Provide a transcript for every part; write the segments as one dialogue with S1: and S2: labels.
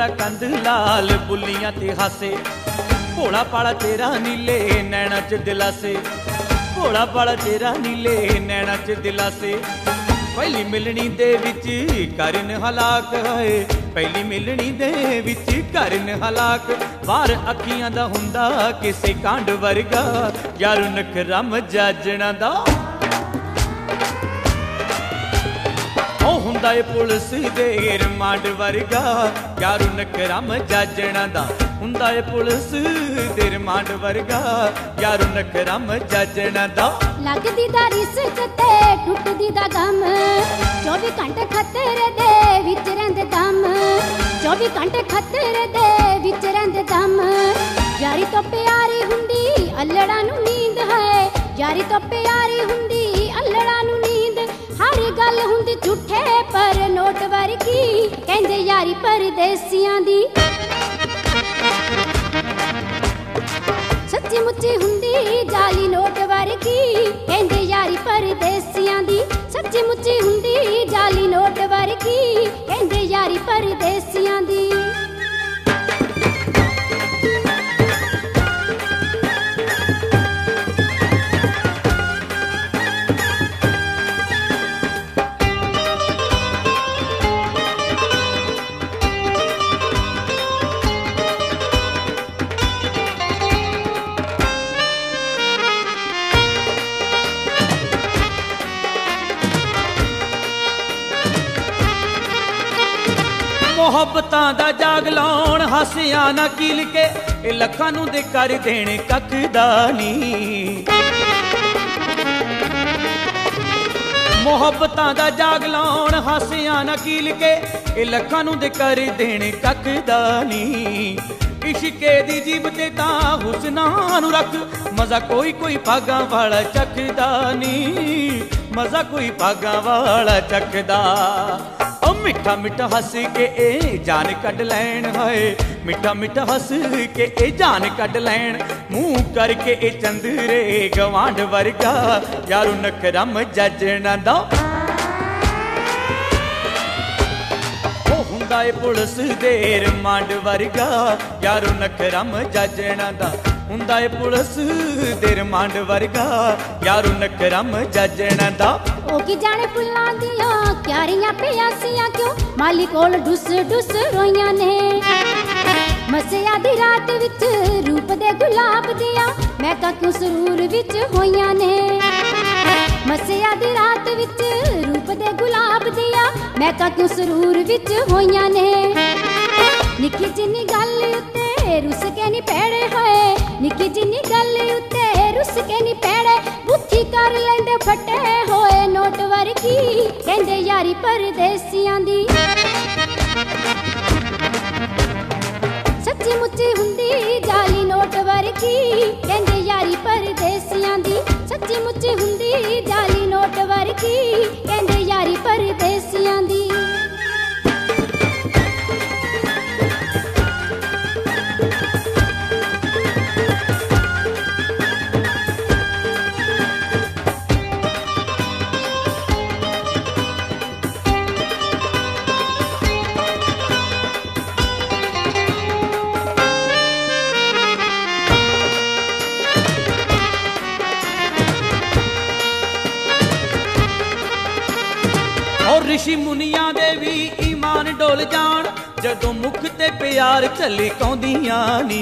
S1: तेरा कंध लाल बुलियां ते हासे, भोला पाला तेरा नीले नैना च दिलासे, भोला पाला तेरा नीले नैना च दिलासे। पहली मिलनी दे विच करन हलाक है, पहली मिलनी दे विच करन हलाक। बाहर अखियां दा हुंदा किसे कांड वर्गा, यार नखरा मजाजना दा ओ हुंदा ए पुलिस दे रिमांड वर्गा, यार नखरा मजाजना दा हुंदा ए पुलिस दे रिमांड वर्गा, यार नखरा मजाजना दा।
S2: लगदी दा रिस्क ते टुटदी दा गम, 24 घंटे खतरे दे विच रहिंदे दम, 24 घंटे खतरे दे विच रहिंदे दम। यारी तो प्यारी हुंदी अल्लड़ा नूं नींद है, यारी तो प्यारी हुंदी अल्लड़ा नूं नींद। हर गल हुंदी झूठे पर नोट वर्गी, कहंदे यारी परदेसियां दी। सच्ची मुच्ची हुंदी जाली नोट वर्गी, कहंदे यारी परदेसियां दी। सच्ची मुच्ची हुंदी जाली नोट वर्गी, कहंदे यारी परदेसियां दी।
S1: मुहब्बतां दा जाग लाउण हासियां ना कील के, ए लखां नूं दे कर देण कख दा नी। मुहब्बतां दा जाग लाउण हासियां ना कील के, ए लखां नूं दे कर देण कख दा नी। इश्के दी जीब ते तां हुस्नां नूं रख, मजा कोई कोई भागां वाला चखदा नी, मजा कोई भागां वाला चखदा। मिठा मिठा हस के ए जान कढ लैण है, मिठा मिठा हस के ए जान कढ लैण। मुंह करके ए चंदरे गवांढ वर्गा, यारू नखरा मजाजना दा। ओ हुंदा ए पुलिस दे रिमांड वर्गा, यारू नखरा मजाजना दा। हुंदा ए पुलिस दे रिमांड वर्गा, यारू नखरा मजाजना दा।
S2: ओ की जाने फुल्लां दियां क्यारियां प्यासियां क्यों माली कोल डुस डुस रोइयां ने। मसिया दी रात विच रूप दे गुलाब दियां महकां क्यों सरूर विच होइयां ने। मसिया दी रात विच रूप दे गुलाब दियां महकां क्यों सरूर विच होइयां ने। निक्की जिन्नी गल उत्ते रुस के नी पैड़े होए, निक्की जिन्नी गल उत्ते रुस के नी पैड़े। बुद्धि कर लैंदे फटे होए नोट वर्गी, कहंदे यारी परदेसियां दी। सच्ची मुच्ची हुंदी जाली नोट वर्गी, कहंदे यारी परदेसियां दी। सच्ची मुच्ची हुंदी जाली नोट वर्गी, कहंदे यारी परदेसियां दी।
S1: ऋषि मुनिया दे भी ईमान डोल जान, जदों मुख ते प्यार चले कौंदियां नी।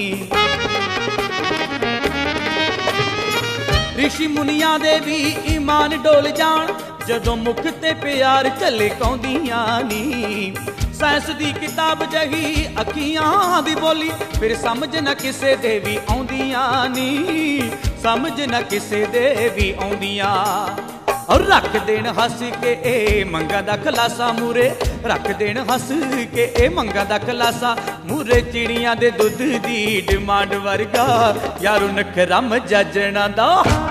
S1: ऋषि मुनिया दे भी ईमान डोल जान, जदों मुख ते प्यार चले कौंदियां नी। साइंस दी किताब जही अखियां दी बोली, फिर समझ न किसे दे भी आउंदियां नी, समझ न किसे दे भी आउंदियां। और रख देन हस के ए मंगा दा खलासा मूरे, रख देन हस के ए मंगा दा खलासा मूरे। चिड़ियां दे दुध दी डिमांड वर्गा, यारू नखरा मजाजना दा।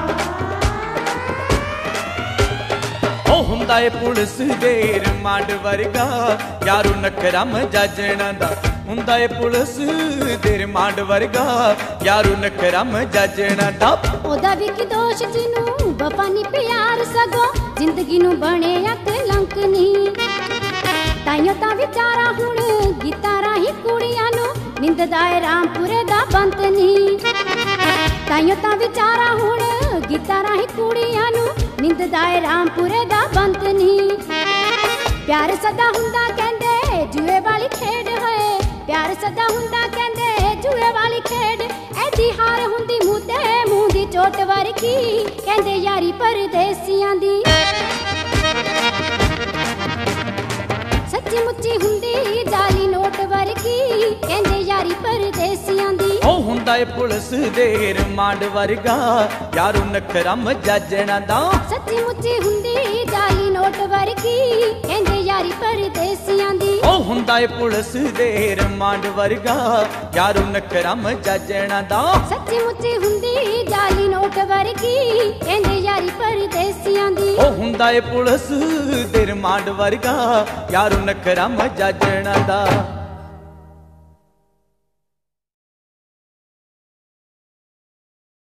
S1: ओ हुंदा ए पुलिस दे रिमांड वर्गा, यारू नखरा मजाजना दा। हुंदा ए पुलिस दे रिमांड वर्गा, यारू नखरा मजाजना दा।
S2: ओदा भी की दोष जिनू वफा नी प्यार सगो, जिंदगी नू बने कलंक नी। ताइयों ता विचारा हुण गीतां राही ਨਿੰਦਦਾ ਏ ਰਾਮਪੁਰੇ ਦਾ ਬੰਤ ਨੀ। ਤਾਈਓ ਤਾਂ ਵਿਚਾਰਾ ਹੁਣ ਗੀਤਾਂ ਰਾਹੀਂ ਕੁੜੀਆਂ ਨੂੰ ਨਿੰਦਦਾ ਏ ਰਾਮਪੁਰੇ ਦਾ ਬੰਤ ਨੀ। ਪਿਆਰ ਸਦਾ ਹੁੰਦਾ ਕਹਿੰਦੇ ਜੂਏ ਵਾਲੀ ਖੇਡ ਹੈ, ਪਿਆਰ ਸਦਾ ਹੁੰਦਾ ਕਹਿੰਦੇ ਜੂਏ ਵਾਲੀ ਖੇਡ। ਐਦੀ ਹਾਰ ਹੁੰਦੀ ਮੂੰਹ ਤੇ ਮੂੰਹ ਦੀ ਚੋਟ ਵਰਗੀ, ਕਹਿੰਦੇ ਯਾਰੀ ਪਰਦੇਸੀਆਂ ਦੀ। ਸੱਚੀ ਮੁੱਚੀ ਹੁੰਦੀ ਜਾਲੀ ਨੋਟ ਵਰਗੀ, ਕਹਿੰਦੇ ਯਾਰੀ ਪਰਦੇਸੀਆਂ ਦੀ।
S1: ਉਹ ਹੁੰਦਾ ਏ ਪੁਲਿਸ ਦੇ ਰਿਮਾਂਡ ਵਰਗਾ, ਯਾਰੂ ਨਖਰਾ ਮਜਾਜਣਾ ਦਾ।
S2: ਸੱਚੀ ਮੁੱਚੀ ਹੁੰਦੀ ਜਾਲੀ ਨੋਟ ਵਰਗੀ, ਕਹਿੰਦੇ ਯਾਰੀ ਪਰਦੇਸੀਆਂ ਦੀ।
S1: ਉਹ ਹੁੰਦਾ ਏ ਪੁਲਿਸ ਦੇ ਰਿਮਾਂਡ ਵਰਗਾ, ਯਾਰੂ ਨਖਰਾ ਮਜਾਜਣਾ ਦਾ।
S2: ਸੱਚੀ ਮੁੱਚੀ ਹੁੰਦੀ ਜਾਲੀ ਨੋਟ ਵਰਗੀ, ਕਹਿੰਦੇ ਯਾਰੀ ਪਰਦੇਸੀਆਂ ਦੀ।
S1: ਉਹ ਹੁੰਦਾ ਏ ਪੁਲਿਸ ਦੇ ਰਿਮਾਂਡ ਵਰਗਾ, ਯਾਰੂ ਨਖਰਾ ਮਜਾਜਣਾ ਦਾ।